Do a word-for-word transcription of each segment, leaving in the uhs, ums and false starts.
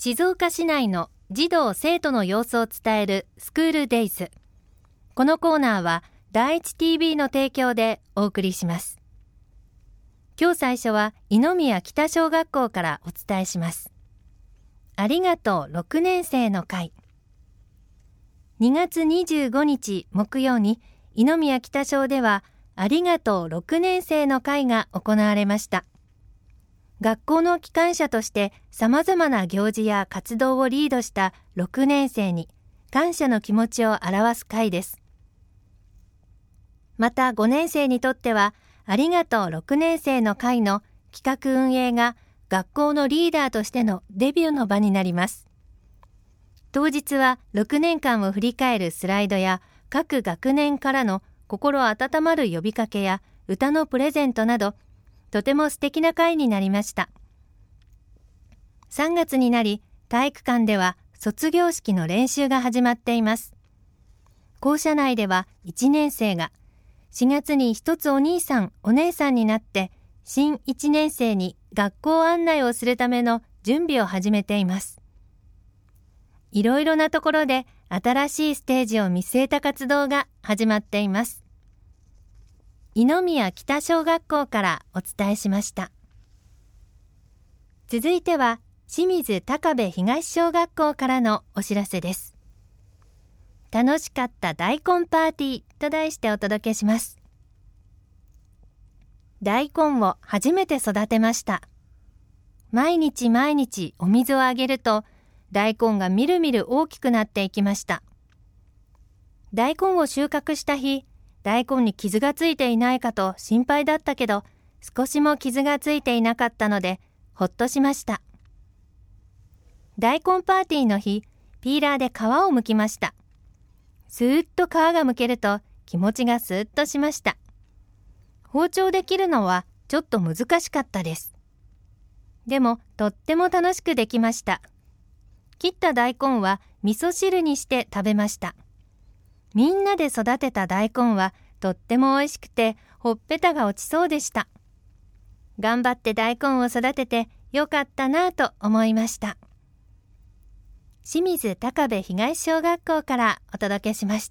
静岡市内の児童生徒の様子を伝えるスクールデイズ。このコーナーは第一 ティービー の提供でお送りします。今日最初は猪宮北小学校からお伝えします。ありがとうろくねん生の会。にがつにじゅうごにち木曜に猪宮北小ではありがとうろくねん生の会が行われました。学校の機関車として様々な行事や活動をリードしたろくねん生に感謝の気持ちを表す会です。またごねん生にとってはありがとうろくねん生の会の企画運営が学校のリーダーとしてのデビューの場になります。当日はろくねんかんを振り返るスライドや各学年からの心温まる呼びかけや歌のプレゼントなどとても素敵な会になりました。さんがつになり体育館では卒業式の練習が始まっています。校舎内ではいちねん生がしがつに一つお兄さんお姉さんになって新いちねん生に学校案内をするための準備を始めています。いろいろなところで新しいステージを見据えた活動が始まっています。猪宮北小学校からお伝えしました。続いては清水高部東小学校からのお知らせです。楽しかった大根パーティーと題してお届けします。大根を初めて育てました。毎日毎日お水をあげると大根がみるみる大きくなっていきました。大根を収穫した日、大根に傷がついていないかと心配だったけど、少しも傷がついていなかったので、ほっとしました。大根パーティーの日、ピーラーで皮を剥きました。スーッと皮が剥けると気持ちがスーッとしました。包丁で切るのはちょっと難しかったです。でも、とっても楽しくできました。切った大根は味噌汁にして食べました。みんなで育てた大根はとっても美味しくてほっぺたが落ちそうでした。頑張って大根を育ててよかったなぁと思いました。清水高部東小学校からお届けしました。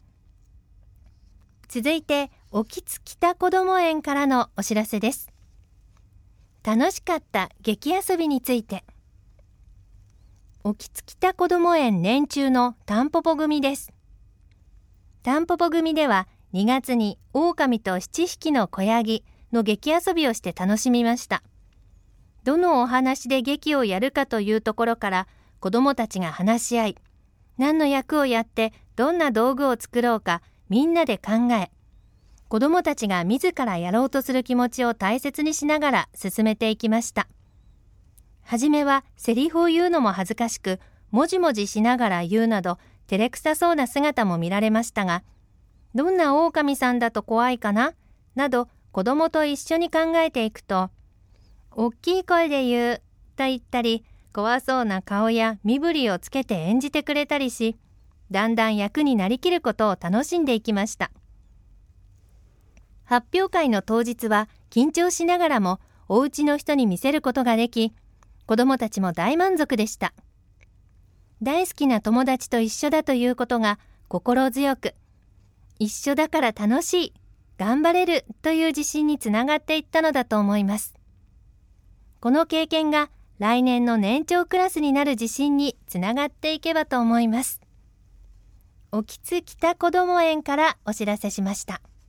続いて沖津北こども園からのお知らせです。楽しかった劇遊びについて。沖津北こども園年中のタンポポ組です。タンポポ組ではにがつに狼とななひきの子ヤギの劇遊びをして楽しみました。どのお話で劇をやるかというところから子どもたちが話し合い、何の役をやってどんな道具を作ろうかみんなで考え、子どもたちが自らやろうとする気持ちを大切にしながら進めていきました。はじめはセリフを言うのも恥ずかしく、もじもじしながら言うなど照れくさそうな姿も見られましたが、どんな狼さんだと怖いかななど子供と一緒に考えていくと、大きい声で言うと言ったり、怖そうな顔や身振りをつけて演じてくれたりし、だんだん役になりきることを楽しんでいきました。発表会の当日は緊張しながらもお家の人に見せることができ、子供たちも大満足でした。大好きな友達と一緒だということが心強く、一緒だから楽しい、頑張れるという自信につながっていったのだと思います。この経験が来年の年長クラスになる自信につながっていけばと思います。沖津北こども園からお知らせしました。